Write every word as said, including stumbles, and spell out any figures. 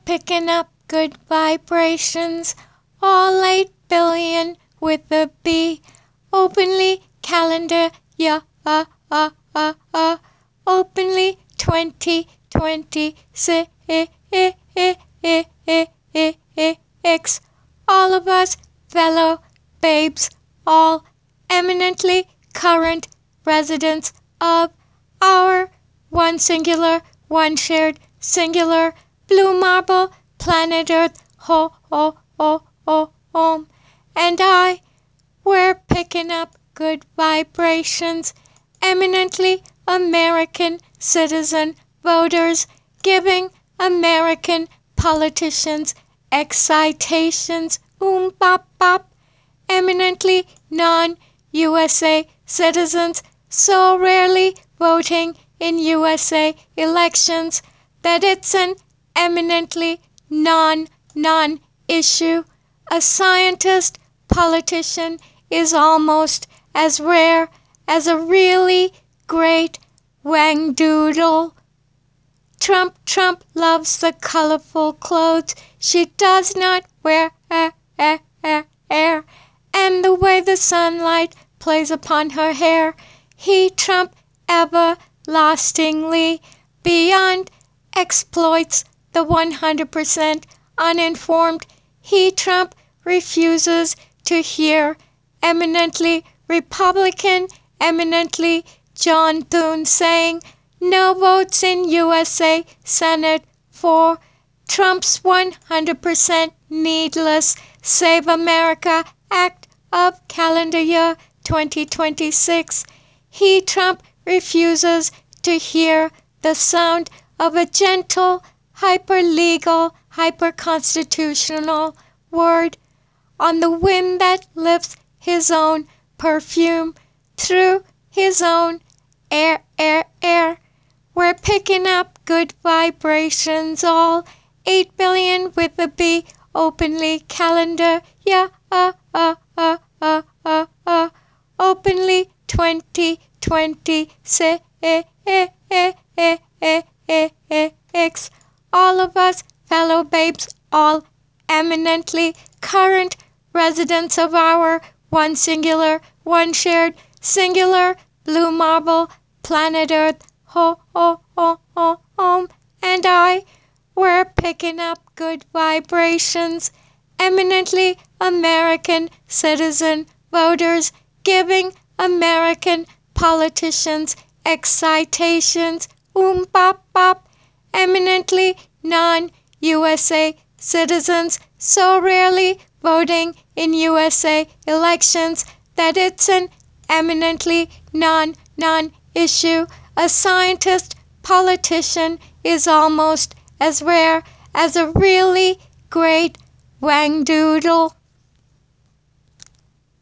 picking up good vibrations, all eight billion with a B. Openly calendar, yeah, uh, uh, uh, uh. Openly twenty twenty-six. All of us fellow babes, all eminently current residents of our one singular, one shared, singular, blue marble, planet Earth, ho, ho, ho, ho, home. And I, we're picking up good vibrations, eminently American citizen voters, giving American politicians excitations, oom bop bop, eminently non-U S A citizens so rarely voting in U S A elections that it's an eminently non-non-issue. A scientist politician is almost as rare as a really great wangdoodle. Trump, Trump loves the colorful clothes she does not wear, eh, eh, eh, eh, and the way the sunlight plays upon her hair. He, Trump, everlastingly beyond exploits the one hundred percent uninformed. He, Trump, refuses to hear eminently Republican, eminently John Thune saying no votes in U S A Senate for Trump's one hundred percent needless Save America Act of calendar year twenty twenty-six. He, Trump, refuses to hear the sound of a gentle, hyper-legal, hyper-constitutional word on the wind that lifts his own perfume through his own air, air, air. We're picking up good vibrations, all eight billion with a B, openly calendar, yeah, uh, uh, uh, uh, uh, uh, openly twenty twenty-six. All of us fellow babes, all eminently current residents of our one singular, one shared, singular, blue marble, planet Earth, ho, ho, ho, ho, home. And I, we're picking up good vibrations, eminently American citizen voters, giving American politicians excitations, oom bop bop, eminently non-U S A citizens so rarely voting in U S A elections that it's an eminently non-non-issue. A scientist politician is almost as rare as a really great wangdoodle.